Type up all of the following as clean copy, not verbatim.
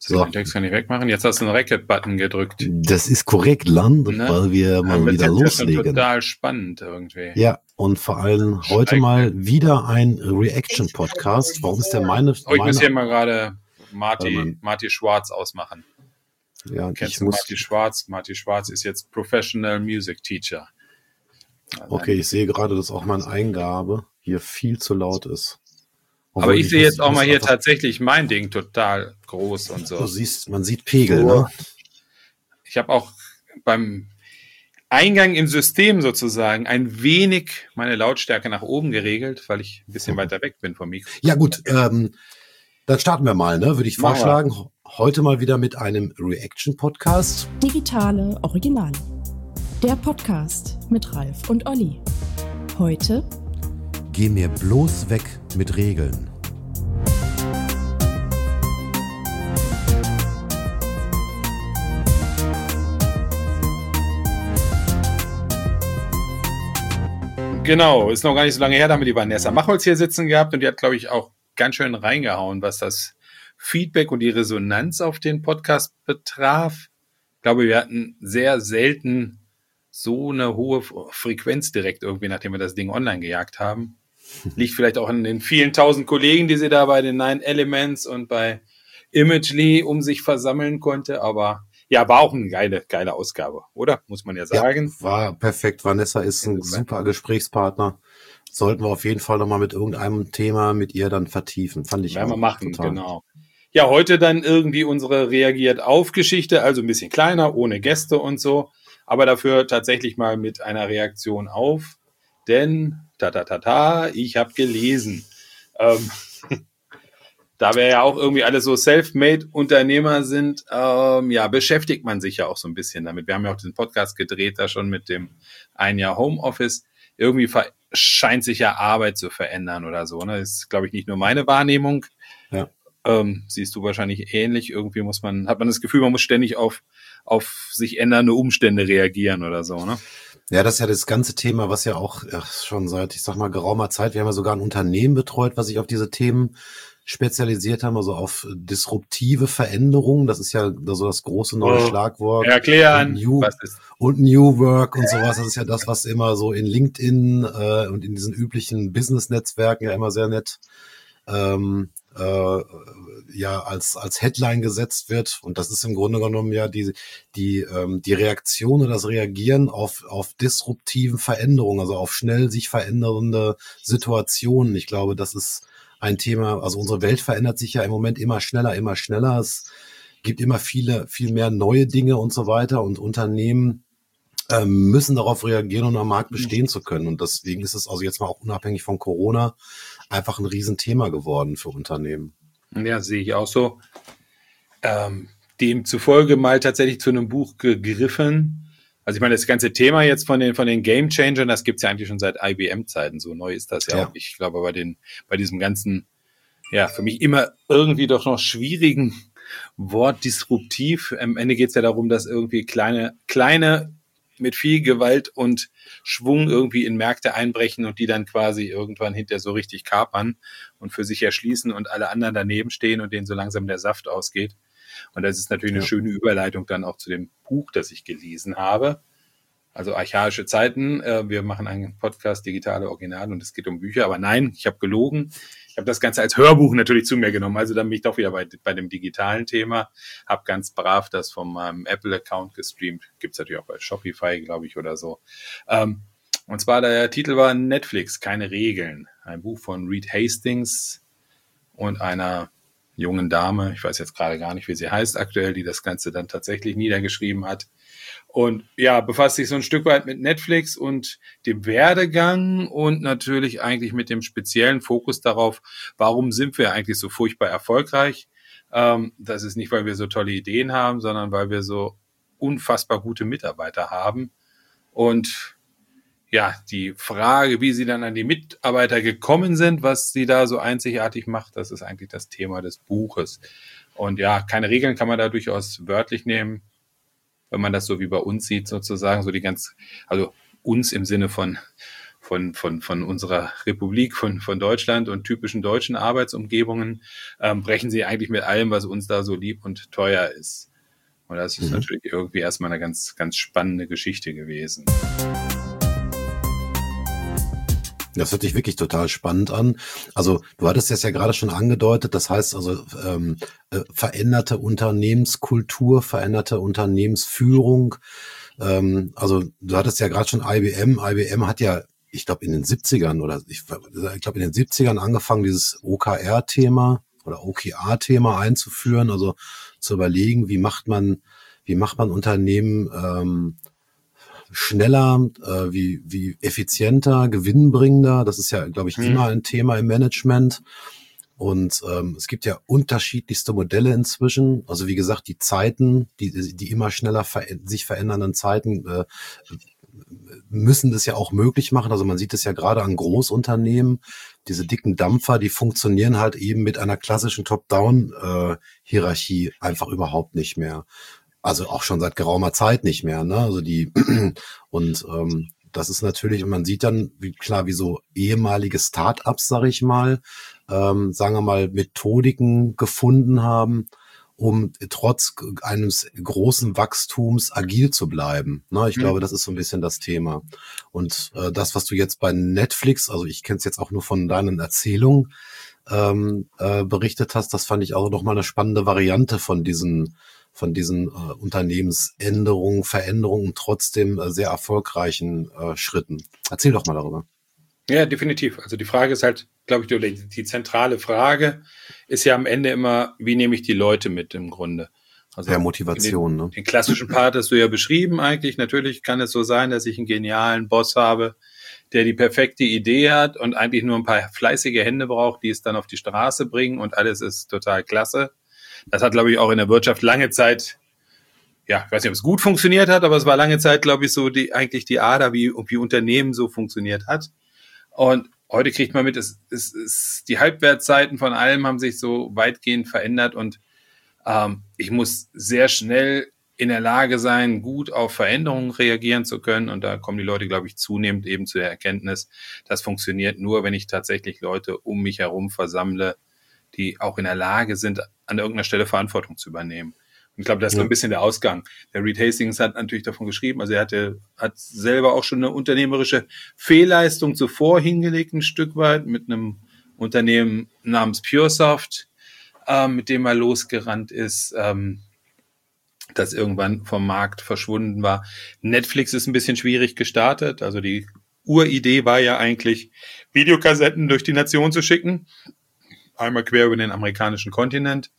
So. Den Text kann ich wegmachen. Jetzt hast du einen Record-Button gedrückt. Das ist korrekt, landet, ne? Weil wir mal wieder loslegen. Das ist total spannend irgendwie. Ja, und vor allem heute mal wieder ein Reaction-Podcast. Warum ist der meine? Ich muss hier mal gerade Marty Schwarz ausmachen. Ja, kennst du Marty Schwarz? Marty Schwarz ist jetzt Professional Music Teacher. Also okay, ich sehe gerade, dass auch meine Eingabe hier viel zu laut ist. Aber ich sehe jetzt auch mal hier tatsächlich mein Ding total groß und so. Man sieht Pegel, ne? Ich habe auch beim Eingang im System sozusagen ein wenig meine Lautstärke nach oben geregelt, weil ich ein bisschen weiter weg bin vom Mikro. Ja gut, dann starten wir mal, ne? Würde ich vorschlagen. Heute mal wieder mit einem Reaction-Podcast. Digitale Originale. Der Podcast mit Ralf und Olli. Heute: Geh mir bloß weg mit Regeln. Genau, ist noch gar nicht so lange her, da haben wir die Vanessa Machholz hier sitzen gehabt und die hat, glaube ich, auch ganz schön reingehauen, was das Feedback und die Resonanz auf den Podcast betraf. Ich glaube, wir hatten sehr selten so eine hohe Frequenz direkt irgendwie, nachdem wir das Ding online gejagt haben. Liegt vielleicht auch an den vielen tausend Kollegen, die sie da bei den 9 Elements und bei Imagely um sich versammeln konnte, aber ja, war auch eine geile Ausgabe, oder? Muss man ja sagen. Ja, war perfekt. Vanessa ist ein super Gesprächspartner. Sollten wir auf jeden Fall nochmal mit irgendeinem Thema mit ihr dann vertiefen. Fand ich auch machen, total. Genau. Ja, heute dann irgendwie unsere Reagiert-auf-Geschichte, also ein bisschen kleiner, ohne Gäste und so, aber dafür tatsächlich mal mit einer Reaktion auf, denn ich habe gelesen. Da wir ja auch irgendwie alle so Self-Made-Unternehmer sind, beschäftigt man sich ja auch so ein bisschen damit. Wir haben ja auch den Podcast gedreht, da schon mit dem 1 Jahr Homeoffice. Irgendwie scheint sich ja Arbeit zu verändern oder so. Ne? Das ist, glaube ich, nicht nur meine Wahrnehmung. Ja. Siehst du wahrscheinlich ähnlich. Irgendwie hat man das Gefühl, man muss ständig auf sich ändernde Umstände reagieren oder so, ne? Ja, das ist ja das ganze Thema, was ja auch schon seit, ich sag mal, geraumer Zeit, wir haben ja sogar ein Unternehmen betreut, was sich auf diese Themen spezialisiert haben, also auf disruptive Veränderungen. Das ist ja so das große neue Schlagwort. Erklären, und New Work und sowas. Das ist ja das, was immer so in LinkedIn und in diesen üblichen Business-Netzwerken ja immer sehr nett als Headline gesetzt wird. Und das ist im Grunde genommen ja die Reaktion oder das Reagieren auf disruptiven Veränderungen, also auf schnell sich verändernde Situationen. Ich glaube, das ist ein Thema, also unsere Welt verändert sich ja im Moment immer schneller. Es gibt immer viel mehr neue Dinge und so weiter und Unternehmen müssen darauf reagieren, um am Markt bestehen zu können. Und deswegen ist es also jetzt mal auch unabhängig von Corona einfach ein Riesenthema geworden für Unternehmen. Ja, sehe ich auch so. Demzufolge mal tatsächlich zu einem Buch gegriffen. Also ich meine, das ganze Thema jetzt von den Game Changern, das gibt's ja eigentlich schon seit IBM-Zeiten. So neu ist das ja auch. Ich glaube, bei diesem ganzen, ja, für mich immer irgendwie doch noch schwierigen Wort disruptiv. Am Ende geht's ja darum, dass irgendwie kleine mit viel Gewalt und Schwung irgendwie in Märkte einbrechen und die dann quasi irgendwann hinterher so richtig kapern und für sich erschließen und alle anderen daneben stehen und denen so langsam der Saft ausgeht. Und das ist natürlich eine schöne Überleitung dann auch zu dem Buch, das ich gelesen habe. Also Archaische Zeiten. Wir machen einen Podcast Digitale Originale und es geht um Bücher. Aber nein, ich habe gelogen. Ich habe das Ganze als Hörbuch natürlich zu mir genommen. Also dann bin ich doch wieder bei dem digitalen Thema. Habe ganz brav das von meinem Apple-Account gestreamt. Gibt's natürlich auch bei Shopify, glaube ich, oder so. Und zwar der Titel war Netflix, keine Regeln. Ein Buch von Reed Hastings und einer jungen Dame, ich weiß jetzt gerade gar nicht, wie sie heißt aktuell, die das Ganze dann tatsächlich niedergeschrieben hat. Und ja, befasst sich so ein Stück weit mit Netflix und dem Werdegang und natürlich eigentlich mit dem speziellen Fokus darauf, warum sind wir eigentlich so furchtbar erfolgreich? Das ist nicht, weil wir so tolle Ideen haben, sondern weil wir so unfassbar gute Mitarbeiter haben. Und ja, die Frage, wie sie dann an die Mitarbeiter gekommen sind, was sie da so einzigartig macht, das ist eigentlich das Thema des Buches. Und ja, keine Regeln kann man da durchaus wörtlich nehmen, wenn man das so wie bei uns sieht sozusagen, so also uns im Sinne von von unserer Republik, von Deutschland und typischen deutschen Arbeitsumgebungen, brechen sie eigentlich mit allem, was uns da so lieb und teuer ist. Und das ist natürlich irgendwie erstmal eine ganz, ganz spannende Geschichte gewesen. Das hört sich wirklich total spannend an. Also du hattest es ja gerade schon angedeutet, das heißt also veränderte Unternehmenskultur, veränderte Unternehmensführung. Also du hattest ja gerade schon IBM. IBM hat ja, ich glaube in den 70ern in den 70ern angefangen, dieses OKR-Thema oder OKR-Thema einzuführen, also zu überlegen, wie macht man Unternehmen schneller, wie effizienter, gewinnbringender. Das ist ja, glaube ich, immer ein Thema im Management. Und es gibt ja unterschiedlichste Modelle inzwischen. Also wie gesagt, die Zeiten, die immer schneller sich verändernden Zeiten müssen das ja auch möglich machen. Also man sieht es ja gerade an Großunternehmen, diese dicken Dampfer, die funktionieren halt eben mit einer klassischen Top-Down-Hierarchie einfach überhaupt nicht mehr. Also auch schon seit geraumer Zeit nicht mehr, ne? Also das ist natürlich, und man sieht dann, wie so ehemalige Start-ups, sag ich mal, sagen wir mal, Methodiken gefunden haben, um trotz eines großen Wachstums agil zu bleiben. Ne? Ich glaube, das ist so ein bisschen das Thema. Und das, was du jetzt bei Netflix, also ich kenne es jetzt auch nur von deinen Erzählungen, berichtet hast, das fand ich auch noch mal eine spannende Variante von diesen Unternehmensänderungen, Veränderungen, trotzdem sehr erfolgreichen Schritten. Erzähl doch mal darüber. Ja, definitiv. Also die Frage ist halt, glaube ich, die zentrale Frage ist ja am Ende immer, wie nehme ich die Leute mit im Grunde? Also Motivation, ne? Den klassischen Part hast du ja beschrieben eigentlich. Natürlich kann es so sein, dass ich einen genialen Boss habe, der die perfekte Idee hat und eigentlich nur ein paar fleißige Hände braucht, die es dann auf die Straße bringen und alles ist total klasse. Das hat, glaube ich, auch in der Wirtschaft lange Zeit, ja, ich weiß nicht, ob es gut funktioniert hat, aber es war lange Zeit, glaube ich, so eigentlich die Ader, wie Unternehmen so funktioniert hat. Und heute kriegt man mit, die Halbwertzeiten von allem haben sich so weitgehend verändert und ich muss sehr schnell in der Lage sein, gut auf Veränderungen reagieren zu können. Und da kommen die Leute, glaube ich, zunehmend eben zu der Erkenntnis, das funktioniert nur, wenn ich tatsächlich Leute um mich herum versammle, die auch in der Lage sind, an irgendeiner Stelle Verantwortung zu übernehmen. Und ich glaube, das ist so ein bisschen der Ausgang. Der Reed Hastings hat natürlich davon geschrieben, also er hat selber auch schon eine unternehmerische Fehlleistung zuvor hingelegt, ein Stück weit, mit einem Unternehmen namens PureSoft, mit dem er losgerannt ist, das irgendwann vom Markt verschwunden war. Netflix ist ein bisschen schwierig gestartet, also die Uridee war ja eigentlich, Videokassetten durch die Nation zu schicken, einmal quer über den amerikanischen Kontinent.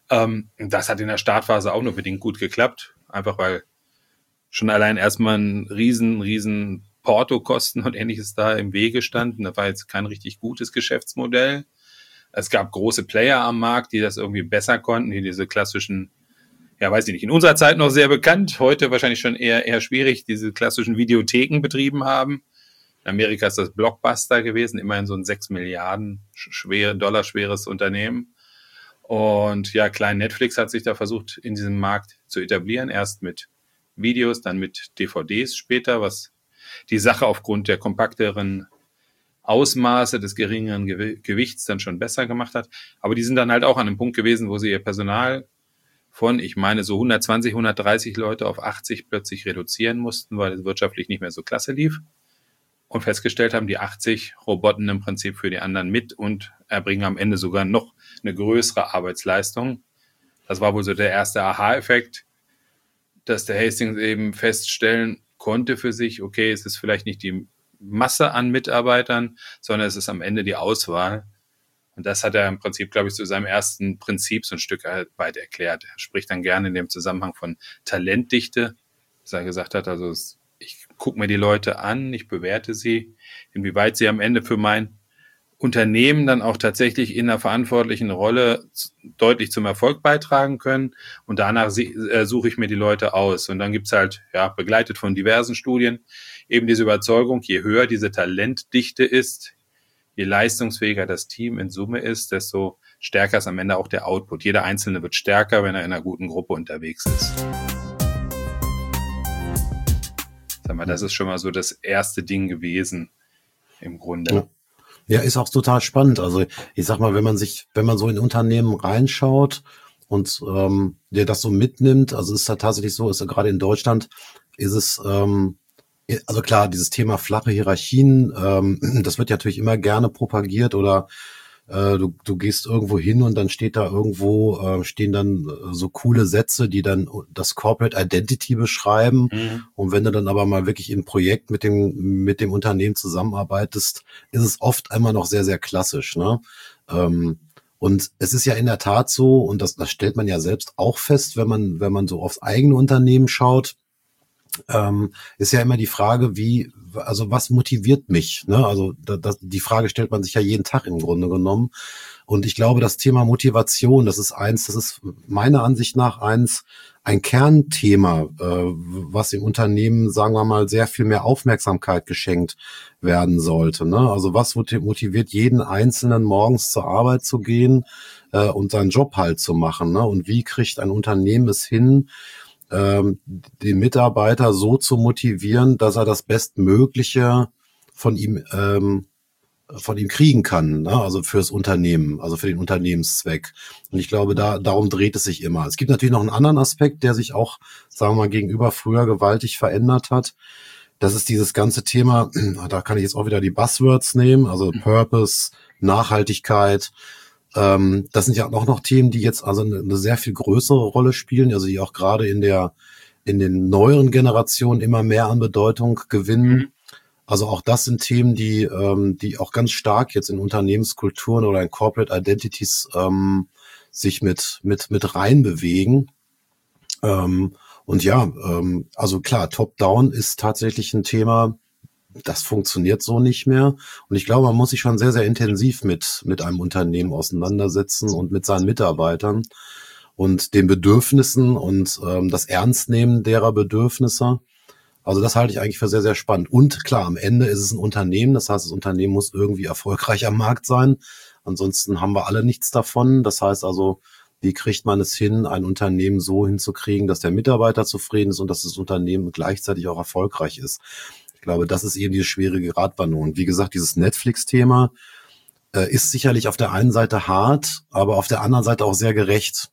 Das hat in der Startphase auch nur bedingt gut geklappt, einfach weil schon allein erstmal ein riesen Portokosten und ähnliches da im Wege standen. Das war jetzt kein richtig gutes Geschäftsmodell. Es gab große Player am Markt, die das irgendwie besser konnten, die diese klassischen, ja weiß ich nicht, in unserer Zeit noch sehr bekannt, heute wahrscheinlich schon eher schwierig, diese klassischen Videotheken betrieben haben. In Amerika ist das Blockbuster gewesen, immerhin so ein 6 Milliarden Dollar schweres Unternehmen. Und ja, klein Netflix hat sich da versucht, in diesem Markt zu etablieren. Erst mit Videos, dann mit DVDs später, was die Sache aufgrund der kompakteren Ausmaße, des geringeren Gewichts dann schon besser gemacht hat. Aber die sind dann halt auch an einem Punkt gewesen, wo sie ihr Personal von, ich meine, so 120, 130 Leute auf 80 plötzlich reduzieren mussten, weil es wirtschaftlich nicht mehr so klasse lief. Und festgestellt haben, die 80 roboten im Prinzip für die anderen mit und erbringen am Ende sogar noch eine größere Arbeitsleistung. Das war wohl so der erste Aha-Effekt, dass der Hastings eben feststellen konnte für sich, okay, es ist vielleicht nicht die Masse an Mitarbeitern, sondern es ist am Ende die Auswahl. Und das hat er im Prinzip, glaube ich, zu seinem ersten Prinzip so ein Stück weit erklärt. Er spricht dann gerne in dem Zusammenhang von Talentdichte, dass er gesagt hat, also ich gucke mir die Leute an, ich bewerte sie, inwieweit sie am Ende für mein Unternehmen dann auch tatsächlich in einer verantwortlichen Rolle deutlich zum Erfolg beitragen können. Und danach suche ich mir die Leute aus. Und dann gibt's halt, ja, begleitet von diversen Studien, eben diese Überzeugung, je höher diese Talentdichte ist, je leistungsfähiger das Team in Summe ist, desto stärker ist am Ende auch der Output. Jeder Einzelne wird stärker, wenn er in einer guten Gruppe unterwegs ist. Sag mal, das ist schon mal so das erste Ding gewesen, im Grunde. Ja. Ja, ist auch total spannend. Also ich sag mal, wenn man so in Unternehmen reinschaut und der das so mitnimmt, also ist da tatsächlich so, ist ja gerade in Deutschland, ist es, also klar, dieses Thema flache Hierarchien, das wird ja natürlich immer gerne propagiert oder du gehst irgendwo hin und dann steht da irgendwo, stehen dann so coole Sätze, die dann das Corporate Identity beschreiben. Und wenn du dann aber mal wirklich im Projekt mit dem Unternehmen zusammenarbeitest, ist es oft einmal noch sehr, sehr klassisch, ne? Und es ist ja in der Tat so, und das stellt man ja selbst auch fest, wenn man so aufs eigene Unternehmen schaut, ist ja immer die Frage, also was motiviert mich? Ne? Also die Frage stellt man sich ja jeden Tag im Grunde genommen. Und ich glaube, das Thema Motivation, das ist meiner Ansicht nach ein Kernthema, was im Unternehmen, sagen wir mal, sehr viel mehr Aufmerksamkeit geschenkt werden sollte. Ne? Also was motiviert jeden Einzelnen, morgens zur Arbeit zu gehen und seinen Job halt zu machen? Ne? Und wie kriegt ein Unternehmen es hin, den Mitarbeiter so zu motivieren, dass er das Bestmögliche von ihm kriegen kann, ne? Also fürs Unternehmen, also für den Unternehmenszweck. Und ich glaube, darum dreht es sich immer. Es gibt natürlich noch einen anderen Aspekt, der sich auch, sagen wir mal, gegenüber früher gewaltig verändert hat. Das ist dieses ganze Thema, da kann ich jetzt auch wieder die Buzzwords nehmen, also Purpose, Nachhaltigkeit. Das sind ja auch noch Themen, die jetzt also eine sehr viel größere Rolle spielen, also die auch gerade in den neueren Generationen immer mehr an Bedeutung gewinnen. Also auch das sind Themen, die auch ganz stark jetzt in Unternehmenskulturen oder in Corporate Identities sich mit reinbewegen. Und ja, also klar, Top-Down ist tatsächlich ein Thema, das funktioniert so nicht mehr. Und ich glaube, man muss sich schon sehr, sehr intensiv mit einem Unternehmen auseinandersetzen und mit seinen Mitarbeitern und den Bedürfnissen und das Ernstnehmen derer Bedürfnisse. Also das halte ich eigentlich für sehr, sehr spannend. Und klar, am Ende ist es ein Unternehmen. Das heißt, das Unternehmen muss irgendwie erfolgreich am Markt sein. Ansonsten haben wir alle nichts davon. Das heißt also, wie kriegt man es hin, ein Unternehmen so hinzukriegen, dass der Mitarbeiter zufrieden ist und dass das Unternehmen gleichzeitig auch erfolgreich ist? Ich glaube, das ist eben diese schwierige Gratwanderung. Und wie gesagt, dieses Netflix-Thema ist sicherlich auf der einen Seite hart, aber auf der anderen Seite auch sehr gerecht,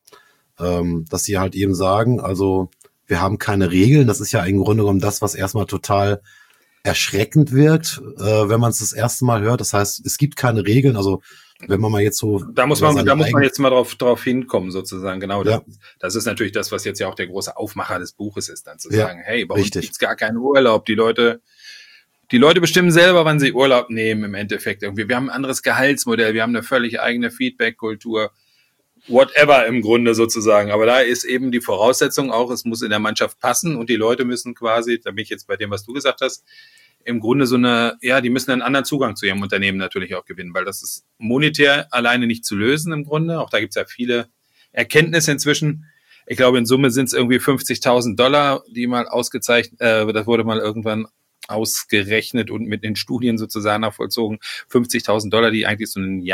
dass sie halt eben sagen, also wir haben keine Regeln. Das ist ja im Grunde genommen das, was erstmal total erschreckend wirkt, wenn man es das erste Mal hört. Das heißt, es gibt keine Regeln. Also wenn man mal jetzt so... Da muss man jetzt mal drauf hinkommen, sozusagen. Genau. Ja. Das ist natürlich das, was jetzt ja auch der große Aufmacher des Buches ist, dann zu sagen, hey, bei uns gibt's gar keinen Urlaub. Die Leute bestimmen selber, wann sie Urlaub nehmen im Endeffekt. Irgendwie. Wir haben ein anderes Gehaltsmodell. Wir haben eine völlig eigene Feedback-Kultur. Whatever im Grunde sozusagen. Aber da ist eben die Voraussetzung auch, es muss in der Mannschaft passen und die Leute müssen quasi, da bin ich jetzt bei dem, was du gesagt hast, im Grunde die müssen einen anderen Zugang zu ihrem Unternehmen natürlich auch gewinnen, weil das ist monetär alleine nicht zu lösen im Grunde. Auch da gibt es ja viele Erkenntnisse inzwischen. Ich glaube, in Summe sind es irgendwie $50.000, die mal ausgezeichnet, das wurde mal irgendwann ausgerechnet und mit den Studien sozusagen nachvollzogen. $50.000, die eigentlich so ein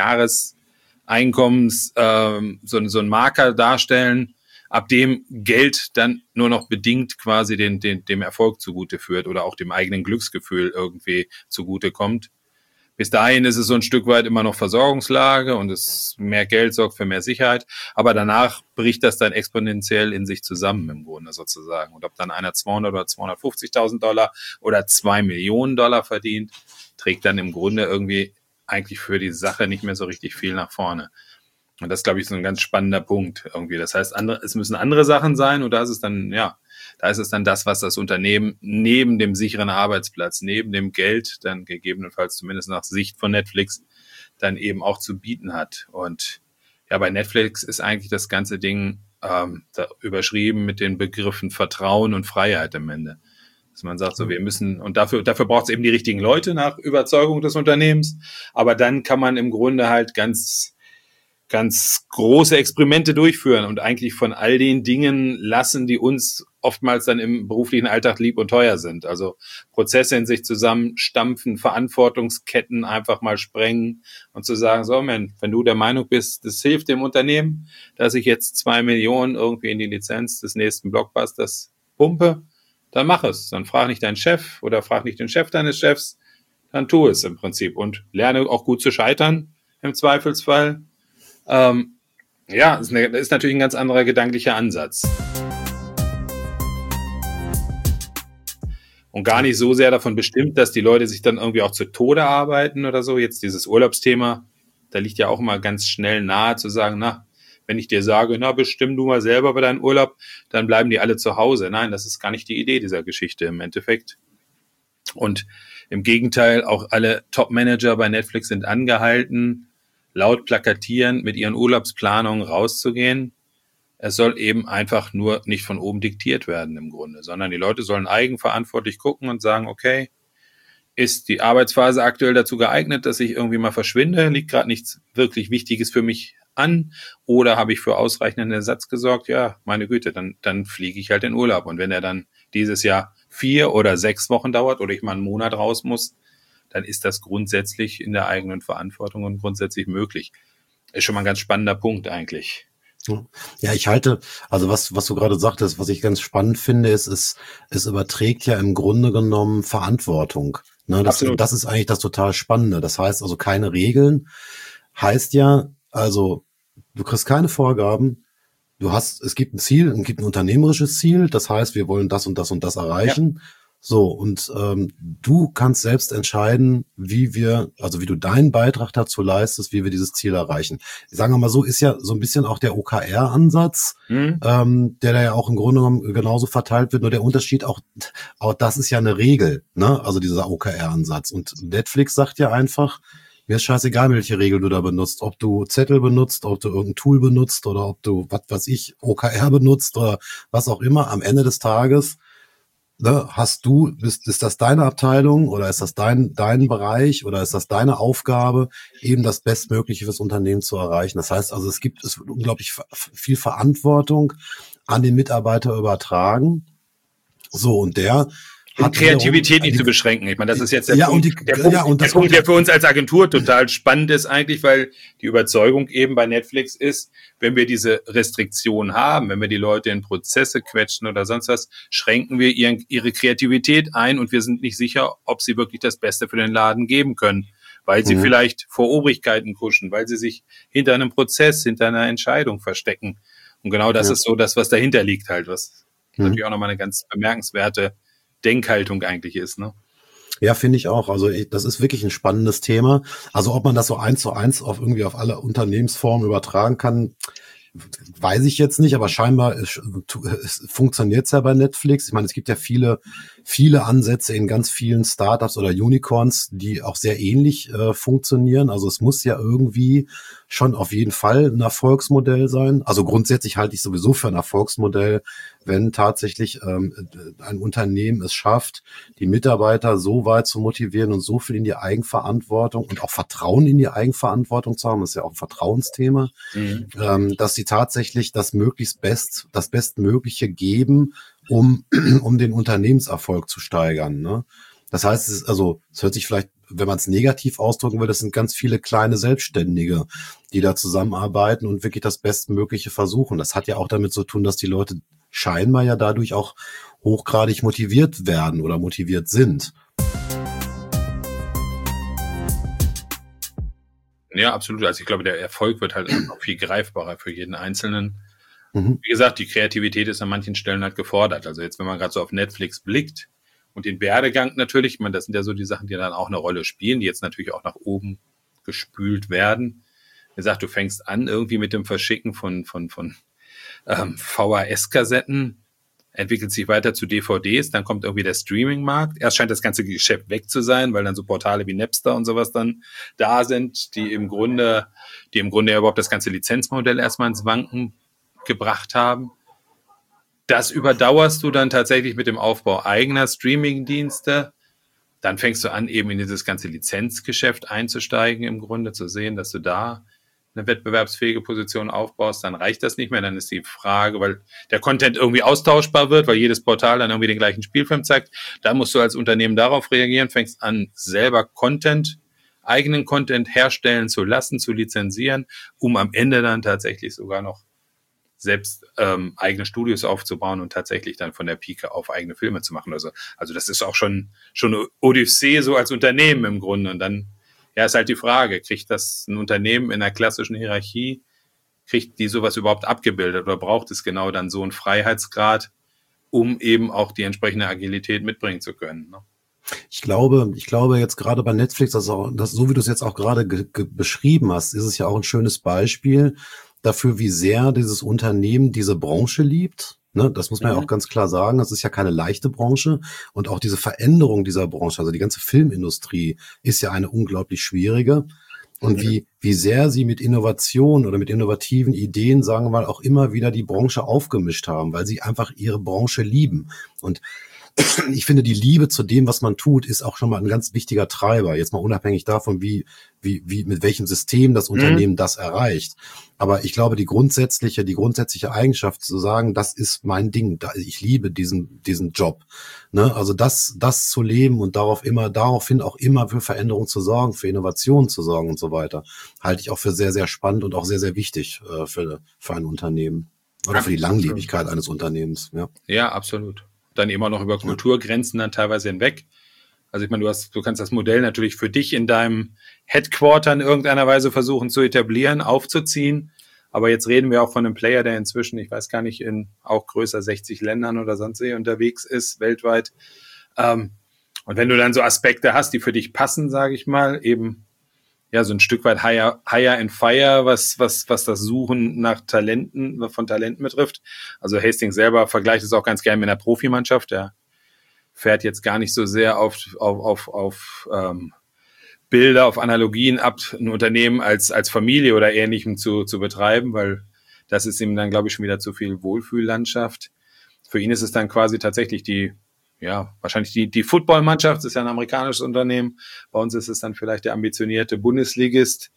Jahreseinkommens, so ein Marker darstellen, ab dem Geld dann nur noch bedingt quasi dem Erfolg zugute führt oder auch dem eigenen Glücksgefühl irgendwie zugute kommt. Bis dahin ist es so ein Stück weit immer noch Versorgungslage und mehr Geld sorgt für mehr Sicherheit. Aber danach bricht das dann exponentiell in sich zusammen im Grunde sozusagen. Und ob dann einer $200.000 oder $250.000 oder $2 Millionen verdient, trägt dann im Grunde irgendwie eigentlich für die Sache nicht mehr so richtig viel nach vorne. Und das, glaube ich, ist so ein ganz spannender Punkt irgendwie. Das heißt, es müssen andere Sachen sein und da ist es dann das, was das Unternehmen neben dem sicheren Arbeitsplatz, neben dem Geld dann gegebenenfalls zumindest nach Sicht von Netflix dann eben auch zu bieten hat. Und ja, bei Netflix ist eigentlich das ganze Ding da überschrieben mit den Begriffen Vertrauen und Freiheit am Ende. Dass man sagt, so wir müssen, und dafür braucht es eben die richtigen Leute nach Überzeugung des Unternehmens, aber dann kann man im Grunde halt ganz große Experimente durchführen und eigentlich von all den Dingen lassen, die uns oftmals dann im beruflichen Alltag lieb und teuer sind. Also Prozesse in sich zusammenstampfen, Verantwortungsketten einfach mal sprengen und zu sagen, so Mensch, wenn du der Meinung bist, das hilft dem Unternehmen, dass ich jetzt 2 Millionen irgendwie in die Lizenz des nächsten Blockbusters pumpe, dann mach es. Dann frag nicht deinen Chef oder frag nicht den Chef deines Chefs. dann tu es im Prinzip und lerne auch gut zu scheitern im Zweifelsfall. Das ist natürlich ein ganz anderer gedanklicher Ansatz. Und gar nicht so sehr davon bestimmt, dass die Leute sich dann irgendwie auch zu Tode arbeiten oder so. Jetzt dieses Urlaubsthema, da liegt ja auch immer ganz schnell nahe zu sagen, na, wenn ich dir sage, na, bestimm du mal selber bei deinem Urlaub, dann bleiben die alle zu Hause. Nein, das ist gar nicht die Idee dieser Geschichte im Endeffekt. Und im Gegenteil, auch alle Top-Manager bei Netflix sind angehalten, laut plakatieren, mit ihren Urlaubsplanungen rauszugehen. Es soll eben einfach nur nicht von oben diktiert werden im Grunde, sondern die Leute sollen eigenverantwortlich gucken und sagen, okay, ist die Arbeitsphase aktuell dazu geeignet, dass ich irgendwie mal verschwinde? Liegt gerade nichts wirklich Wichtiges für mich an? Oder habe ich für ausreichenden Ersatz gesorgt? Ja, meine Güte, dann fliege ich halt in Urlaub. Und wenn er dann dieses Jahr 4 oder 6 Wochen dauert oder ich mal einen Monat raus muss, dann ist das grundsätzlich in der eigenen Verantwortung und grundsätzlich möglich. Ist schon mal ein ganz spannender Punkt eigentlich. Ja, ich halte, also was du gerade sagtest, was ich ganz spannend finde, ist, es überträgt ja im Grunde genommen Verantwortung. Ne, das ist eigentlich das total Spannende. Das heißt also keine Regeln, heißt ja, also du kriegst keine Vorgaben, es gibt ein Ziel, es gibt ein unternehmerisches Ziel, das heißt, wir wollen das und das und das erreichen. Ja. So, und du kannst selbst entscheiden, wie du deinen Beitrag dazu leistest, wie wir dieses Ziel erreichen. Sagen wir mal so, ist ja so ein bisschen auch der OKR-Ansatz, der da ja auch im Grunde genommen genauso verteilt wird, nur der Unterschied auch das ist ja eine Regel, ne? Also dieser OKR-Ansatz. Und Netflix sagt ja einfach, mir ist scheißegal, welche Regel du da benutzt, ob du Zettel benutzt, ob du irgendein Tool benutzt oder ob du, OKR benutzt oder was auch immer, am Ende des Tages ist das deine Abteilung oder ist das dein Bereich oder ist das deine Aufgabe, eben das Bestmögliche fürs Unternehmen zu erreichen? Das heißt also, es wird unglaublich viel Verantwortung an den Mitarbeiter übertragen. So, und der hat Kreativität nicht zu beschränken. Ich meine, das ist jetzt der Punkt, Punkt, der für uns als Agentur total spannend ist eigentlich, weil die Überzeugung eben bei Netflix ist, wenn wir diese Restriktion haben, wenn wir die Leute in Prozesse quetschen oder sonst was, schränken wir ihre Kreativität ein und wir sind nicht sicher, ob sie wirklich das Beste für den Laden geben können, weil sie vielleicht vor Obrigkeiten kuschen, weil sie sich hinter einem Prozess, hinter einer Entscheidung verstecken. Und genau das ist so das, was dahinter liegt halt, was natürlich auch nochmal eine ganz bemerkenswerte Denkhaltung eigentlich ist, ne? Ja, finde ich auch. Also das ist wirklich ein spannendes Thema. Also ob man das so 1:1 auf alle Unternehmensformen übertragen kann, weiß ich jetzt nicht, aber scheinbar es funktioniert's ja bei Netflix. Ich meine, es gibt ja viele Ansätze in ganz vielen Startups oder Unicorns, die auch sehr ähnlich funktionieren. Also es muss ja irgendwie schon auf jeden Fall ein Erfolgsmodell sein. Also grundsätzlich halte ich sowieso für ein Erfolgsmodell, wenn tatsächlich ein Unternehmen es schafft, die Mitarbeiter so weit zu motivieren und so viel in die Eigenverantwortung und auch Vertrauen in die Eigenverantwortung zu haben, das ist ja auch ein Vertrauensthema, dass sie tatsächlich das Bestmögliche geben, um den Unternehmenserfolg zu steigern, ne? Das heißt, es hört sich vielleicht, wenn man es negativ ausdrücken will, das sind ganz viele kleine Selbstständige, die da zusammenarbeiten und wirklich das Bestmögliche versuchen. Das hat ja auch damit zu tun, dass die Leute scheinbar ja dadurch auch hochgradig motiviert werden oder motiviert sind. Ja, absolut. Also ich glaube, der Erfolg wird halt auch viel greifbarer für jeden Einzelnen. Wie gesagt, die Kreativität ist an manchen Stellen halt gefordert. Also jetzt, wenn man gerade so auf Netflix blickt und den Werdegang natürlich, ich meine, das sind ja so die Sachen, die dann auch eine Rolle spielen, die jetzt natürlich auch nach oben gespült werden. Wie gesagt, du fängst an irgendwie mit dem Verschicken von VHS-Kassetten, entwickelt sich weiter zu DVDs, dann kommt irgendwie der Streaming-Markt. Erst scheint das ganze Geschäft weg zu sein, weil dann so Portale wie Napster und sowas dann da sind, die im Grunde ja überhaupt das ganze Lizenzmodell erstmal ins Wanken gebracht haben. Das überdauerst du dann tatsächlich mit dem Aufbau eigener Streaming-Dienste. Dann fängst du an, eben in dieses ganze Lizenzgeschäft einzusteigen, im Grunde zu sehen, dass du da eine wettbewerbsfähige Position aufbaust. Dann reicht das nicht mehr. Dann ist die Frage, weil der Content irgendwie austauschbar wird, weil jedes Portal dann irgendwie den gleichen Spielfilm zeigt. Da musst du als Unternehmen darauf reagieren, fängst an, selber eigenen Content herstellen zu lassen, zu lizenzieren, um am Ende dann tatsächlich sogar noch selbst eigene Studios aufzubauen und tatsächlich dann von der Pike auf eigene Filme zu machen. Also das ist auch schon eine Odyssee so als Unternehmen im Grunde. Und dann ist halt die Frage, kriegt das ein Unternehmen in einer klassischen Hierarchie, kriegt die sowas überhaupt abgebildet oder braucht es genau dann so einen Freiheitsgrad, um eben auch die entsprechende Agilität mitbringen zu können, ne? Ich glaube jetzt gerade bei Netflix, so wie du es jetzt auch gerade beschrieben hast, ist es ja auch ein schönes Beispiel dafür, wie sehr dieses Unternehmen diese Branche liebt. Ne, das muss man ja auch ganz klar sagen. Das ist ja keine leichte Branche und auch diese Veränderung dieser Branche, also die ganze Filmindustrie ist ja eine unglaublich schwierige. Und wie sehr sie mit Innovation oder mit innovativen Ideen, sagen wir mal, auch immer wieder die Branche aufgemischt haben, weil sie einfach ihre Branche lieben. Und ich finde, die Liebe zu dem, was man tut, ist auch schon mal ein ganz wichtiger Treiber. Jetzt mal unabhängig davon, wie mit welchem System das Unternehmen das erreicht. Aber ich glaube, die grundsätzliche Eigenschaft zu sagen, das ist mein Ding, ich liebe diesen Job. Ne? Also das zu leben und daraufhin auch immer für Veränderung zu sorgen, für Innovation zu sorgen und so weiter, halte ich auch für sehr, sehr spannend und auch sehr, sehr wichtig für ein Unternehmen. Oder für die Langlebigkeit eines Unternehmens. Ja, absolut. Dann immer noch über Kulturgrenzen dann teilweise hinweg. Also ich meine, du kannst das Modell natürlich für dich in deinem Headquarter in irgendeiner Weise versuchen zu etablieren, aufzuziehen. Aber jetzt reden wir auch von einem Player, der inzwischen, ich weiß gar nicht, in auch größer 60 Ländern oder sonst wie unterwegs ist, weltweit. Und wenn du dann so Aspekte hast, die für dich passen, sage ich mal, eben so ein Stück weit higher and fire, was das Suchen nach Talenten betrifft. Also Hastings selber vergleicht es auch ganz gerne mit einer Profimannschaft. Der fährt jetzt gar nicht so sehr auf Bilder, auf Analogien ab, ein Unternehmen als Familie oder Ähnlichem zu betreiben, weil das ist ihm dann, glaube ich, schon wieder zu viel Wohlfühllandschaft. Für ihn ist es dann quasi tatsächlich wahrscheinlich die Footballmannschaft, das ist ja ein amerikanisches Unternehmen. Bei uns ist es dann vielleicht der ambitionierte Bundesligist,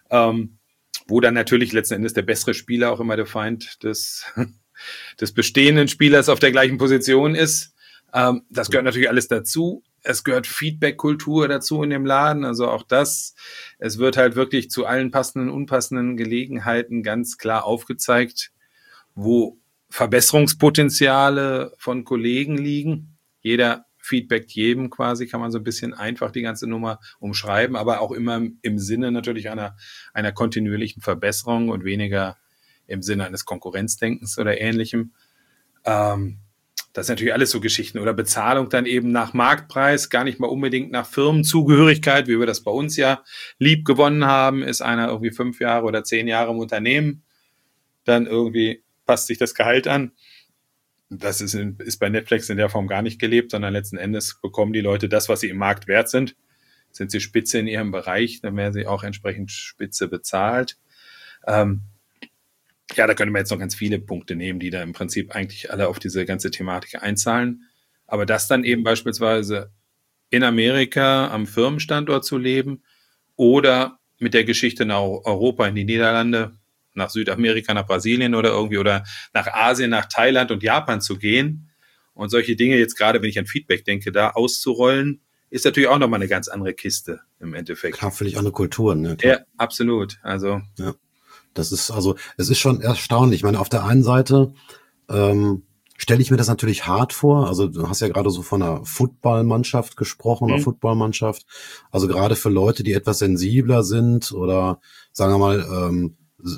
wo dann natürlich letzten Endes der bessere Spieler auch immer der Feind des bestehenden Spielers auf der gleichen Position ist. Das gehört natürlich alles dazu. Es gehört Feedback-Kultur dazu in dem Laden, also auch das. Es wird halt wirklich zu allen passenden, unpassenden Gelegenheiten ganz klar aufgezeigt, wo Verbesserungspotenziale von Kollegen liegen. Jeder feedbackt jedem quasi, kann man so ein bisschen einfach die ganze Nummer umschreiben, aber auch immer im Sinne natürlich einer kontinuierlichen Verbesserung und weniger im Sinne eines Konkurrenzdenkens oder Ähnlichem. Das sind natürlich alles so Geschichten. Oder Bezahlung dann eben nach Marktpreis, gar nicht mal unbedingt nach Firmenzugehörigkeit, wie wir das bei uns ja lieb gewonnen haben. Ist einer irgendwie 5 Jahre oder 10 Jahre im Unternehmen, dann irgendwie passt sich das Gehalt an. Das ist bei Netflix in der Form gar nicht gelebt, sondern letzten Endes bekommen die Leute das, was sie im Markt wert sind. Sind sie Spitze in ihrem Bereich, dann werden sie auch entsprechend Spitze bezahlt. Da könnte man jetzt noch ganz viele Punkte nehmen, die da im Prinzip eigentlich alle auf diese ganze Thematik einzahlen. Aber das dann eben beispielsweise in Amerika am Firmenstandort zu leben oder mit der Geschichte nach Europa, in die Niederlande, nach Südamerika, nach Brasilien oder nach Asien, nach Thailand und Japan zu gehen und solche Dinge jetzt gerade, wenn ich an Feedback denke, da auszurollen, ist natürlich auch nochmal eine ganz andere Kiste im Endeffekt. Klar, völlig andere Kulturen. Ne? Ja, absolut. Also ja, es ist schon erstaunlich. Ich meine, auf der einen Seite stelle ich mir das natürlich hart vor. Also du hast ja gerade so von einer Footballmannschaft gesprochen, oder Footballmannschaft. Also gerade für Leute, die etwas sensibler sind oder sagen wir mal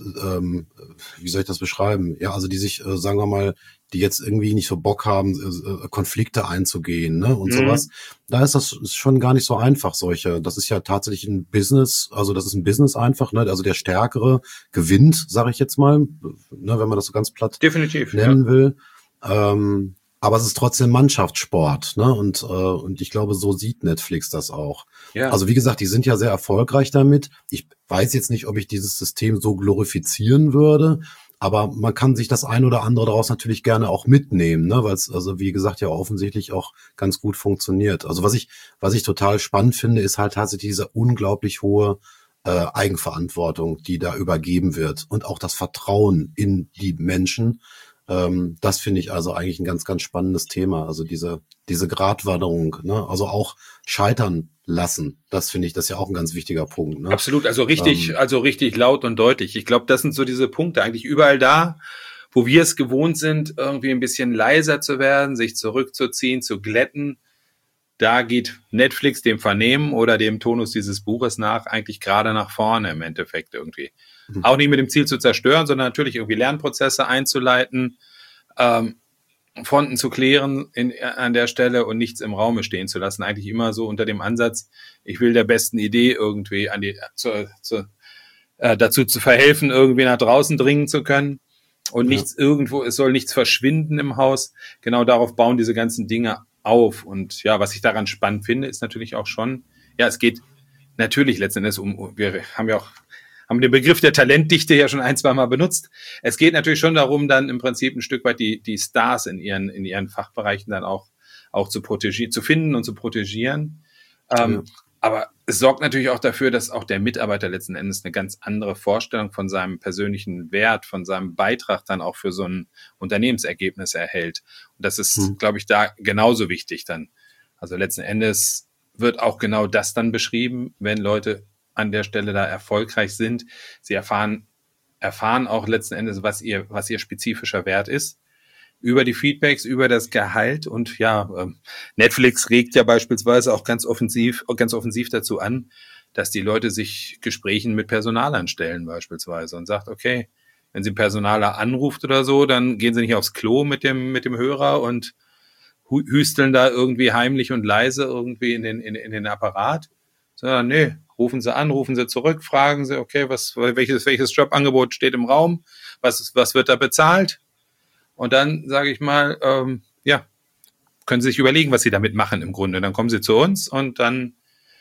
wie soll ich das beschreiben? Ja, also die sich, sagen wir mal, die jetzt irgendwie nicht so Bock haben, Konflikte einzugehen, ne, und sowas. Da ist das schon gar nicht so einfach, das ist ja tatsächlich ein Business, also das ist ein Business einfach, ne, also der Stärkere gewinnt, sage ich jetzt mal, ne, wenn man das so ganz platt definitiv nennen will. Aber es ist trotzdem Mannschaftssport, ne? Und ich glaube, so sieht Netflix das auch. Ja. Also wie gesagt, die sind ja sehr erfolgreich damit. Ich weiß jetzt nicht, ob ich dieses System so glorifizieren würde, aber man kann sich das ein oder andere daraus natürlich gerne auch mitnehmen, ne? Weil es, also wie gesagt, ja offensichtlich auch ganz gut funktioniert. Also was ich total spannend finde, ist halt tatsächlich diese unglaublich hohe Eigenverantwortung, die da übergeben wird und auch das Vertrauen in die Menschen. Das finde ich also eigentlich ein ganz, ganz spannendes Thema. Also diese Gratwanderung, ne? Also auch scheitern lassen. Das finde ich, das ist ja auch ein ganz wichtiger Punkt. Ne? Absolut. Also richtig laut und deutlich. Ich glaube, das sind so diese Punkte eigentlich überall da, wo wir es gewohnt sind, irgendwie ein bisschen leiser zu werden, sich zurückzuziehen, zu glätten. Da geht Netflix dem Vernehmen oder dem Tonus dieses Buches nach eigentlich gerade nach vorne im Endeffekt irgendwie. Auch nicht mit dem Ziel zu zerstören, sondern natürlich irgendwie Lernprozesse einzuleiten, Fronten zu klären an der Stelle und nichts im Raume stehen zu lassen. Eigentlich immer so unter dem Ansatz, ich will der besten Idee irgendwie dazu zu verhelfen, irgendwie nach draußen dringen zu können und nichts irgendwo, es soll nichts verschwinden im Haus. Genau darauf bauen diese ganzen Dinge auf. Und ja, was ich daran spannend finde, ist natürlich auch schon, ja, es geht natürlich letzten Endes wir haben den Begriff der Talentdichte ja schon 1-2 Mal benutzt. Es geht natürlich schon darum, dann im Prinzip ein Stück weit die Stars in ihren Fachbereichen dann auch zu finden und zu protegieren. Aber es sorgt natürlich auch dafür, dass auch der Mitarbeiter letzten Endes eine ganz andere Vorstellung von seinem persönlichen Wert, von seinem Beitrag dann auch für so ein Unternehmensergebnis erhält. Und das ist, glaube ich, da genauso wichtig dann. Also letzten Endes wird auch genau das dann beschrieben, wenn Leute an der Stelle da erfolgreich sind. Sie erfahren auch letzten Endes, was ihr spezifischer Wert ist, über die Feedbacks, über das Gehalt. Und ja, Netflix regt ja beispielsweise auch ganz offensiv dazu an, dass die Leute sich Gesprächen mit Personalern stellen beispielsweise und sagt, okay, wenn sie einen Personaler anruft oder so, dann gehen sie nicht aufs Klo mit dem Hörer und hüsteln da irgendwie heimlich und leise irgendwie in den Apparat, sondern nee, rufen sie an, rufen sie zurück, fragen sie, okay, welches Jobangebot steht im Raum, was wird da bezahlt? Und dann, sage ich mal, können sie sich überlegen, was sie damit machen im Grunde. Dann kommen sie zu uns und dann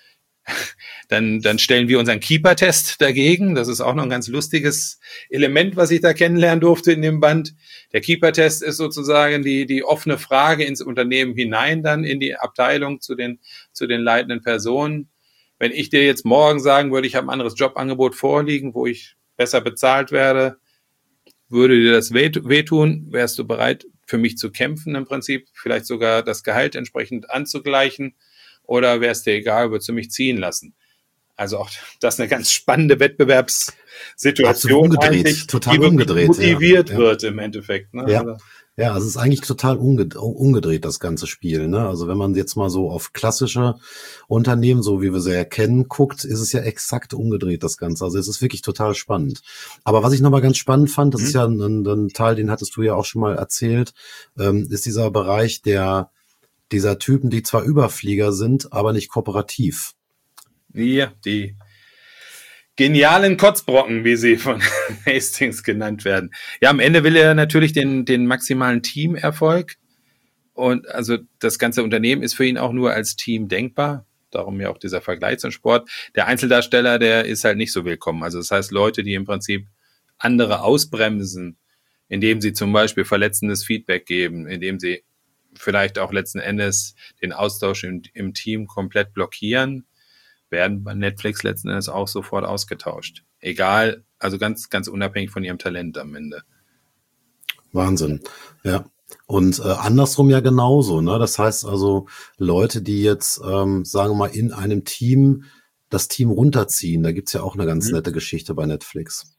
stellen wir unseren Keeper-Test dagegen. Das ist auch noch ein ganz lustiges Element, was ich da kennenlernen durfte in dem Band. Der Keeper-Test ist sozusagen die offene Frage ins Unternehmen hinein, dann in die Abteilung zu den leitenden Personen. Wenn ich dir jetzt morgen sagen würde, ich habe ein anderes Jobangebot vorliegen, wo ich besser bezahlt werde, würde dir das wehtun? Wärst du bereit, für mich zu kämpfen im Prinzip? Vielleicht sogar das Gehalt entsprechend anzugleichen? Oder wäre es dir egal, würdest du mich ziehen lassen? Also auch das ist eine ganz spannende Wettbewerbssituation, total die umgedreht, motiviert wird im Endeffekt. Ne? Ja. Ja, es ist eigentlich total umgedreht, das ganze Spiel. Ne? Also wenn man jetzt mal so auf klassische Unternehmen, so wie wir sie erkennen, guckt, ist es ja exakt umgedreht, das Ganze. Also es ist wirklich total spannend. Aber was ich nochmal ganz spannend fand, das ist ja ein Teil, den hattest du ja auch schon mal erzählt, ist dieser Bereich dieser Typen, die zwar Überflieger sind, aber nicht kooperativ. Ja, die genialen Kotzbrocken, wie sie von Hastings genannt werden. Ja, am Ende will er natürlich den maximalen Teamerfolg. Und also das ganze Unternehmen ist für ihn auch nur als Team denkbar. Darum ja auch dieser Vergleich zum Sport. Der Einzeldarsteller, der ist halt nicht so willkommen. Also das heißt, Leute, die im Prinzip andere ausbremsen, indem sie zum Beispiel verletzendes Feedback geben, indem sie vielleicht auch letzten Endes den Austausch im Team komplett blockieren, werden bei Netflix letzten Endes auch sofort ausgetauscht. Egal, also ganz, ganz unabhängig von ihrem Talent am Ende. Wahnsinn, ja. Und andersrum ja genauso, ne? Das heißt also, Leute, die jetzt, sagen wir mal, in einem Team das Team runterziehen, da gibt's ja auch eine ganz nette Geschichte bei Netflix.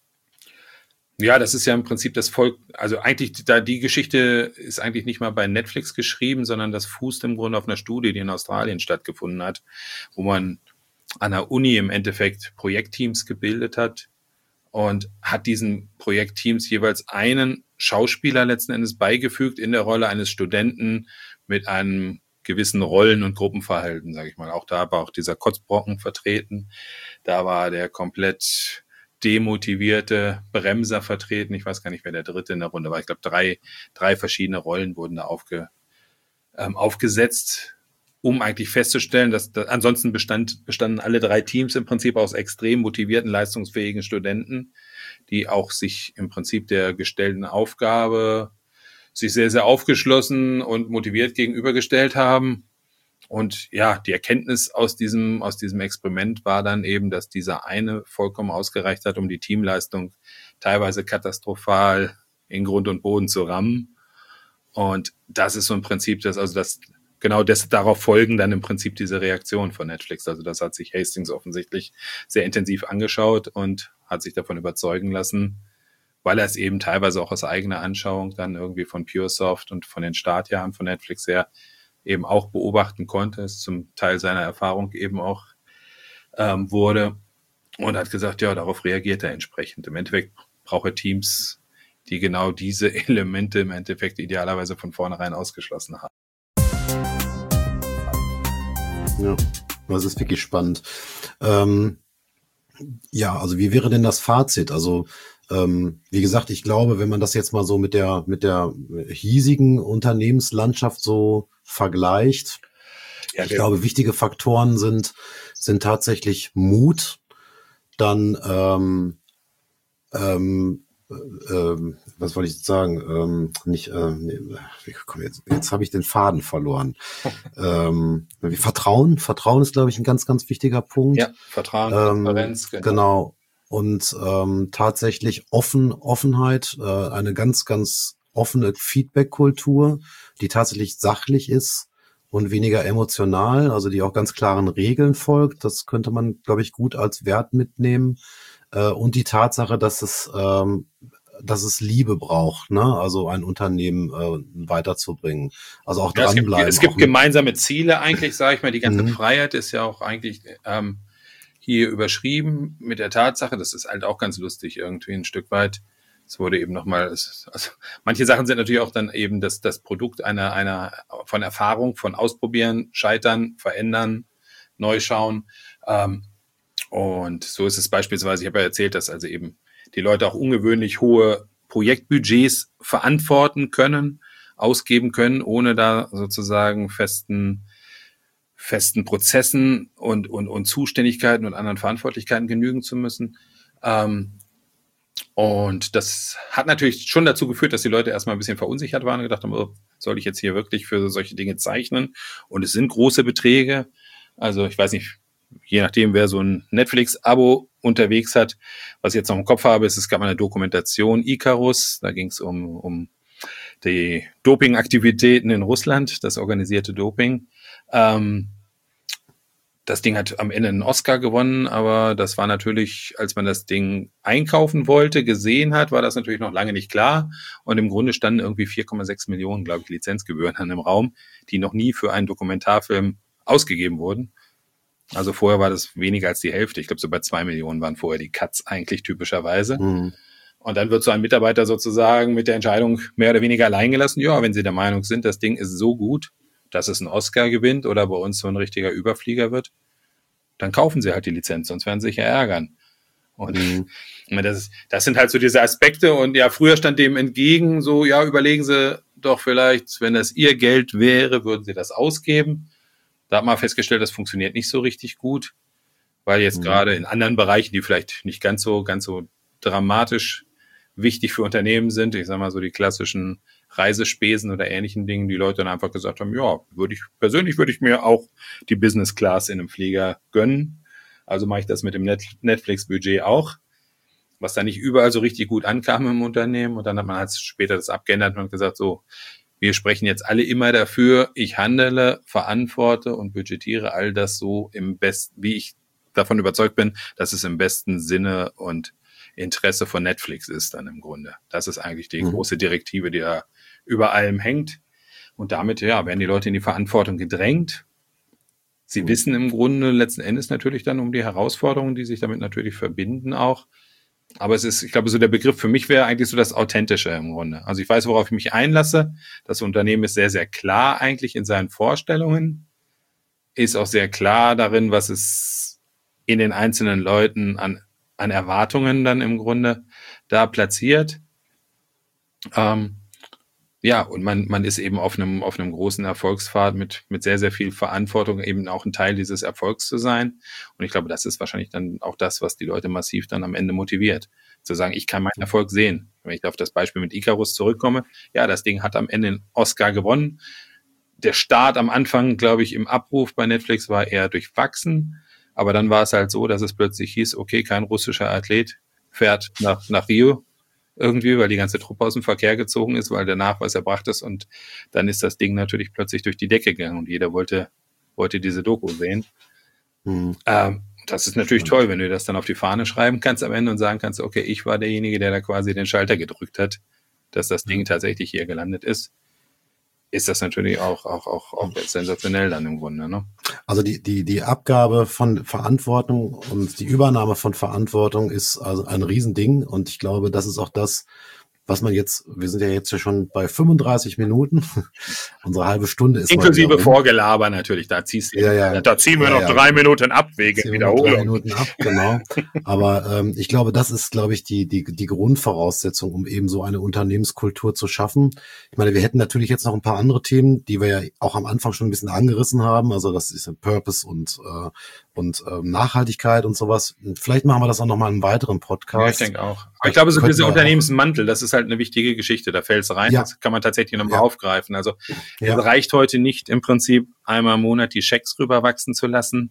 Ja, das ist ja im Prinzip das Volk, also eigentlich, die Geschichte ist eigentlich nicht mal bei Netflix geschrieben, sondern das fußt im Grunde auf einer Studie, die in Australien stattgefunden hat, wo man an der Uni im Endeffekt Projektteams gebildet hat und hat diesen Projektteams jeweils einen Schauspieler letzten Endes beigefügt in der Rolle eines Studenten mit einem gewissen Rollen- und Gruppenverhalten, sage ich mal. Auch da war auch dieser Kotzbrocken vertreten. Da war der komplett demotivierte Bremser vertreten. Ich weiß gar nicht, wer der dritte in der Runde war. Ich glaube, drei verschiedene Rollen wurden da aufgesetzt, um eigentlich festzustellen, dass ansonsten bestanden alle 3 Teams im Prinzip aus extrem motivierten, leistungsfähigen Studenten, die auch sich im Prinzip der gestellten Aufgabe sich sehr, sehr aufgeschlossen und motiviert gegenübergestellt haben. Und ja, die Erkenntnis aus diesem Experiment war dann eben, dass dieser eine vollkommen ausgereicht hat, um die Teamleistung teilweise katastrophal in Grund und Boden zu rammen. Und das ist so im Prinzip darauf folgen dann im Prinzip diese Reaktion von Netflix. Also das hat sich Hastings offensichtlich sehr intensiv angeschaut und hat sich davon überzeugen lassen weil er es eben teilweise auch aus eigener Anschauung dann irgendwie von PureSoft und von den Startjahren von Netflix her eben auch beobachten konnte, es zum Teil seiner Erfahrung eben auch wurde und hat gesagt, ja, darauf reagiert er entsprechend. Im Endeffekt braucht er Teams, die genau diese Elemente im Endeffekt idealerweise von vornherein ausgeschlossen haben. Ja, das ist wirklich spannend. Ja, also wie wäre denn das Fazit? Also wie gesagt, ich glaube, wenn man das jetzt mal so mit der hiesigen Unternehmenslandschaft so vergleicht, ich glaube, wichtige Faktoren sind tatsächlich Mut, dann was wollte ich jetzt sagen? Jetzt habe ich den Faden verloren. Vertrauen ist, glaube ich, ein ganz, ganz wichtiger Punkt. Ja, Vertrauen, Transparenz, genau. Und tatsächlich Offenheit, eine ganz, ganz offene Feedback-Kultur, die tatsächlich sachlich ist und weniger emotional, also die auch ganz klaren Regeln folgt. Das könnte man, glaube ich, gut als Wert mitnehmen. Und die Tatsache, dass es Liebe braucht, ne? Also ein Unternehmen weiterzubringen. Also auch dranbleiben. Es gibt gemeinsame Ziele eigentlich, sage ich mal. Die ganze Freiheit ist ja auch eigentlich hier überschrieben mit der Tatsache, das ist halt auch ganz lustig irgendwie ein Stück weit. Es wurde eben nochmal, also manche Sachen sind natürlich auch dann eben das Produkt einer von Erfahrung, von Ausprobieren, Scheitern, Verändern, neu schauen. Und so ist es beispielsweise, ich habe ja erzählt, dass also eben die Leute auch ungewöhnlich hohe Projektbudgets verantworten können, ausgeben können, ohne da sozusagen festen Prozessen und Zuständigkeiten und anderen Verantwortlichkeiten genügen zu müssen. Und das hat natürlich schon dazu geführt, dass die Leute erstmal ein bisschen verunsichert waren und gedacht haben, oh, soll ich jetzt hier wirklich für solche Dinge zeichnen? Und es sind große Beträge. Also ich weiß nicht, je nachdem, wer so ein Netflix-Abo unterwegs hat, was ich jetzt noch im Kopf habe, ist, es gab eine Dokumentation Icarus, da ging es um die Dopingaktivitäten in Russland, das organisierte Doping. Das Ding hat am Ende einen Oscar gewonnen, aber das war natürlich, als man das Ding einkaufen wollte, gesehen hat, war das natürlich noch lange nicht klar. Und im Grunde standen irgendwie 4,6 Millionen, glaube ich, Lizenzgebühren an dem Raum, die noch nie für einen Dokumentarfilm ausgegeben wurden. Also vorher war das weniger als die Hälfte. Ich glaube, so bei 2 Millionen waren vorher die Cuts eigentlich typischerweise. Mhm. Und dann wird so ein Mitarbeiter sozusagen mit der Entscheidung mehr oder weniger allein gelassen. Ja, wenn Sie der Meinung sind, das Ding ist so gut, dass es einen Oscar gewinnt oder bei uns so ein richtiger Überflieger wird, dann kaufen Sie halt die Lizenz, sonst werden Sie sich ja ärgern. Und das sind halt so diese Aspekte. Und ja, früher stand dem entgegen so, ja, überlegen Sie doch vielleicht, wenn das Ihr Geld wäre, würden Sie das ausgeben. Da hat man festgestellt, das funktioniert nicht so richtig gut, weil jetzt gerade in anderen Bereichen, die vielleicht nicht ganz so dramatisch wichtig für Unternehmen sind, ich sag mal so die klassischen Reisespesen oder ähnlichen Dingen, die Leute dann einfach gesagt haben, ja, würde ich mir auch die Business Class in einem Flieger gönnen. Also mache ich das mit dem Netflix-Budget auch, was dann nicht überall so richtig gut ankam im Unternehmen. Und dann hat man halt später das abgeändert und gesagt, so, wir sprechen jetzt alle immer dafür, ich handele, verantworte und budgetiere all das so im besten, wie ich davon überzeugt bin, dass es im besten Sinne und Interesse von Netflix ist dann im Grunde. Das ist eigentlich die große Direktive, die da über allem hängt. Und damit, ja, werden die Leute in die Verantwortung gedrängt. Sie wissen im Grunde letzten Endes natürlich dann um die Herausforderungen, die sich damit natürlich verbinden auch. Aber es ist, ich glaube, so der Begriff für mich wäre eigentlich so das Authentische im Grunde. Also ich weiß, worauf ich mich einlasse. Das Unternehmen ist sehr, sehr klar eigentlich in seinen Vorstellungen, ist auch sehr klar darin, was es in den einzelnen Leuten an Erwartungen dann im Grunde da platziert. Ja, und man ist eben auf einem großen Erfolgspfad mit sehr, sehr viel Verantwortung, eben auch ein Teil dieses Erfolgs zu sein. Und ich glaube, das ist wahrscheinlich dann auch das, was die Leute massiv dann am Ende motiviert. Zu sagen, ich kann meinen Erfolg sehen. Wenn ich auf das Beispiel mit Icarus zurückkomme, ja, das Ding hat am Ende einen Oscar gewonnen. Der Start am Anfang, glaube ich, im Abruf bei Netflix war eher durchwachsen. Aber dann war es halt so, dass es plötzlich hieß, okay, kein russischer Athlet fährt nach Rio irgendwie, weil die ganze Truppe aus dem Verkehr gezogen ist, weil der Nachweis erbracht ist. Und dann ist das Ding natürlich plötzlich durch die Decke gegangen und jeder wollte diese Doku sehen. Das ist natürlich toll, wenn du das dann auf die Fahne schreiben kannst am Ende und sagen kannst, okay, ich war derjenige, der da quasi den Schalter gedrückt hat, dass das Ding tatsächlich hier gelandet ist. Ist das natürlich auch sensationell dann im Grunde, ne? Also die Abgabe von Verantwortung und die Übernahme von Verantwortung ist also ein Riesending. Und ich glaube, das ist auch das, was man jetzt, wir sind ja jetzt schon bei 35 Minuten. Unsere halbe Stunde ist inklusive Vorgelaber natürlich, da ziehst du, da ziehen wir noch 3 Minuten ab wegen Wiederholung. 3 Minuten ab, genau. Aber ich glaube, das ist, glaube ich, die Grundvoraussetzung, um eben so eine Unternehmenskultur zu schaffen. Ich meine, wir hätten natürlich jetzt noch ein paar andere Themen, die wir ja auch am Anfang schon ein bisschen angerissen haben. Also das ist Purpose und Nachhaltigkeit und sowas. Vielleicht machen wir das auch nochmal in einem weiteren Podcast. Ja, ich denke auch. Aber ich glaube, so dieser Unternehmensmantel, das ist halt eine wichtige Geschichte. Da fällst du rein, das kann man tatsächlich nochmal aufgreifen. Also es reicht heute nicht im Prinzip einmal im Monat die Schecks rüberwachsen zu lassen,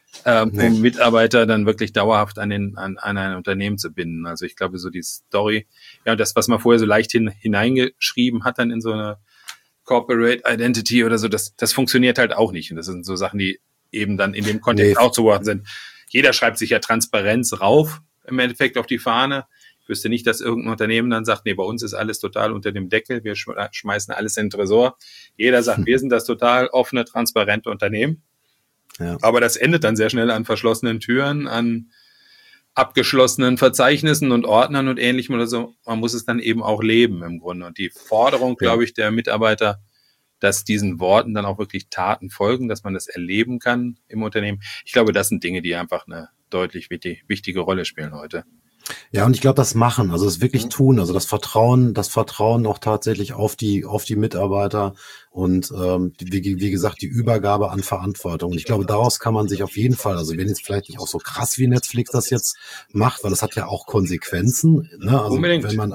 um Mitarbeiter dann wirklich dauerhaft an ein Unternehmen zu binden. Also ich glaube, so die Story, das, was man vorher so leicht hineingeschrieben hat, dann in so eine Corporate Identity oder so, das funktioniert halt auch nicht. Und das sind so Sachen, die eben dann in dem Kontext auch zu beobachten sind. Jeder schreibt sich ja Transparenz rauf, im Endeffekt auf die Fahne. Ich wüsste nicht, dass irgendein Unternehmen dann sagt, nee, bei uns ist alles total unter dem Deckel, wir schmeißen alles in den Tresor. Jeder sagt, wir sind das total offene, transparente Unternehmen. Ja. Aber das endet dann sehr schnell an verschlossenen Türen, an abgeschlossenen Verzeichnissen und Ordnern und Ähnlichem oder so. Man muss es dann eben auch leben im Grunde. Und die Forderung, glaube ich, der Mitarbeiter, dass diesen Worten dann auch wirklich Taten folgen, dass man das erleben kann im Unternehmen. Ich glaube, das sind Dinge, die einfach eine deutlich wichtige Rolle spielen heute. Ja, und ich glaube, das Machen, also das wirklich tun, also das Vertrauen auch tatsächlich auf die Mitarbeiter und wie gesagt, die Übergabe an Verantwortung. Und ich glaube, daraus kann man sich auf jeden Fall, also wenn jetzt vielleicht nicht auch so krass wie Netflix das jetzt macht, weil das hat ja auch Konsequenzen, ne? Also wenn man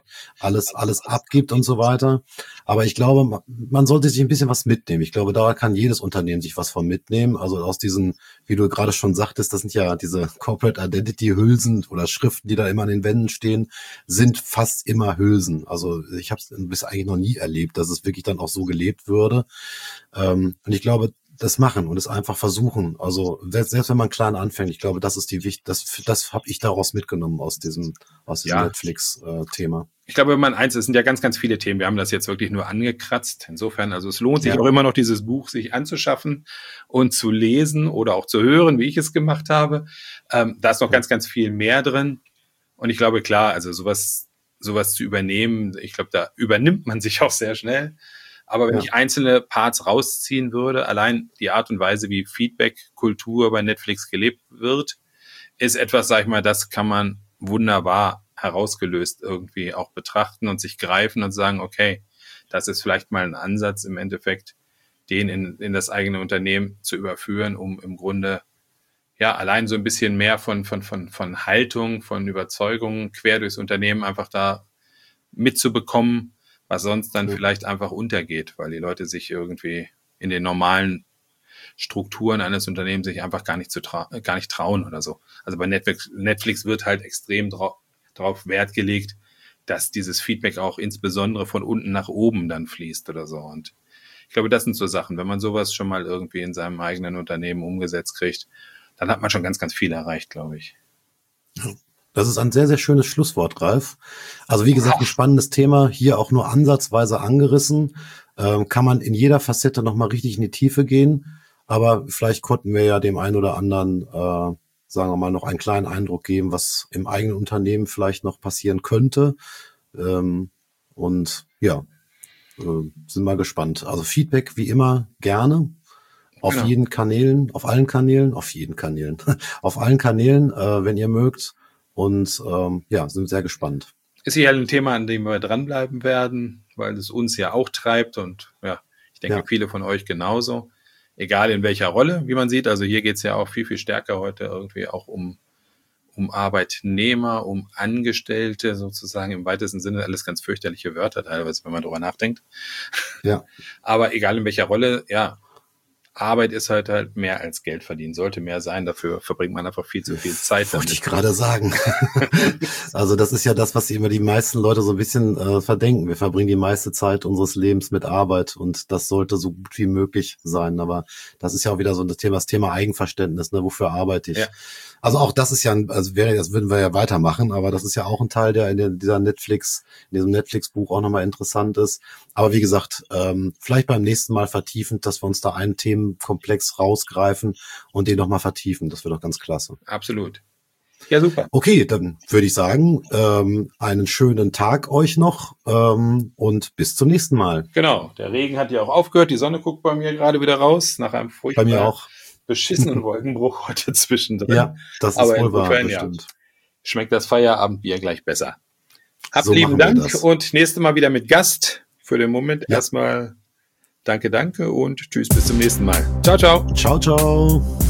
alles abgibt und so weiter. Aber ich glaube, man sollte sich ein bisschen was mitnehmen. Ich glaube, da kann jedes Unternehmen sich was von mitnehmen. Also aus diesen, wie du gerade schon sagtest, das sind ja diese Corporate Identity Hülsen oder Schriften, die da immer an den Wänden stehen, sind fast immer Hülsen. Also ich habe es bis eigentlich noch nie erlebt, dass es wirklich dann auch so gelebt würde. Und ich glaube, das machen und es einfach versuchen. Also selbst wenn man klein anfängt, ich glaube, das ist das habe ich daraus mitgenommen aus diesem Netflix-Thema. Ich glaube, es sind ja ganz, ganz viele Themen. Wir haben das jetzt wirklich nur angekratzt. Insofern, also es lohnt sich auch immer noch, dieses Buch sich anzuschaffen und zu lesen oder auch zu hören, wie ich es gemacht habe. Da ist noch ganz, ganz viel mehr drin. Und ich glaube, klar, also sowas zu übernehmen, ich glaube, da übernimmt man sich auch sehr schnell. Aber wenn ich einzelne Parts rausziehen würde, allein die Art und Weise, wie Feedback-Kultur bei Netflix gelebt wird, ist etwas, sag ich mal, das kann man wunderbar herausgelöst irgendwie auch betrachten und sich greifen und sagen, okay, das ist vielleicht mal ein Ansatz im Endeffekt, den in das eigene Unternehmen zu überführen, um im Grunde allein so ein bisschen mehr von Haltung, von Überzeugungen quer durchs Unternehmen einfach da mitzubekommen, was sonst dann vielleicht einfach untergeht, weil die Leute sich irgendwie in den normalen Strukturen eines Unternehmens sich einfach gar nicht trauen oder so. Also bei Netflix wird halt extrem darauf Wert gelegt, dass dieses Feedback auch insbesondere von unten nach oben dann fließt oder so. Und ich glaube, das sind so Sachen, wenn man sowas schon mal irgendwie in seinem eigenen Unternehmen umgesetzt kriegt, dann hat man schon ganz, ganz viel erreicht, glaube ich. Das ist ein sehr, sehr schönes Schlusswort, Ralf. Also wie gesagt, ein spannendes Thema, hier auch nur ansatzweise angerissen. Kann man in jeder Facette nochmal richtig in die Tiefe gehen. Aber vielleicht konnten wir ja dem einen oder anderen, sagen wir mal, noch einen kleinen Eindruck geben, was im eigenen Unternehmen vielleicht noch passieren könnte. Und ja, sind mal gespannt. Also Feedback wie immer gerne. Auf allen Kanälen, wenn ihr mögt. Und sind sehr gespannt. Ist sicher ein Thema, an dem wir dranbleiben werden, weil es uns ja auch treibt und ich denke, viele von euch genauso. Egal in welcher Rolle, wie man sieht. Also hier geht es ja auch viel, viel stärker heute irgendwie auch um Arbeitnehmer, um Angestellte sozusagen im weitesten Sinne. Alles ganz fürchterliche Wörter teilweise, wenn man drüber nachdenkt. Ja. Aber egal in welcher Rolle, Arbeit ist halt mehr als Geld verdienen, sollte mehr sein. Dafür verbringt man einfach viel zu viel Zeit. Wollte ich gerade sagen. Also das ist ja das, was immer die meisten Leute so ein bisschen verdenken. Wir verbringen die meiste Zeit unseres Lebens mit Arbeit und das sollte so gut wie möglich sein. Aber das ist ja auch wieder so das Thema Eigenverständnis, ne? Wofür arbeite ich? Ja. Also auch das ist ja, das würden wir ja weitermachen, aber das ist ja auch ein Teil, der in diesem Netflix-Buch auch nochmal interessant ist. Aber wie gesagt, vielleicht beim nächsten Mal vertiefend, dass wir uns da einen Themenkomplex rausgreifen und den nochmal vertiefen. Das wird doch ganz klasse. Absolut. Ja, super. Okay, dann würde ich sagen, einen schönen Tag euch noch und bis zum nächsten Mal. Genau, der Regen hat ja auch aufgehört. Die Sonne guckt bei mir gerade wieder raus nach einem furchtbaren bei mir auch beschissenen Wolkenbruch heute zwischendrin. Ja, das ist wohl wahr, bestimmt. Ja, schmeckt das Feierabendbier gleich besser. Habt lieben Dank und nächstes Mal wieder mit Gast. Für den Moment erstmal danke und tschüss, bis zum nächsten Mal. Ciao, ciao. Ciao, ciao.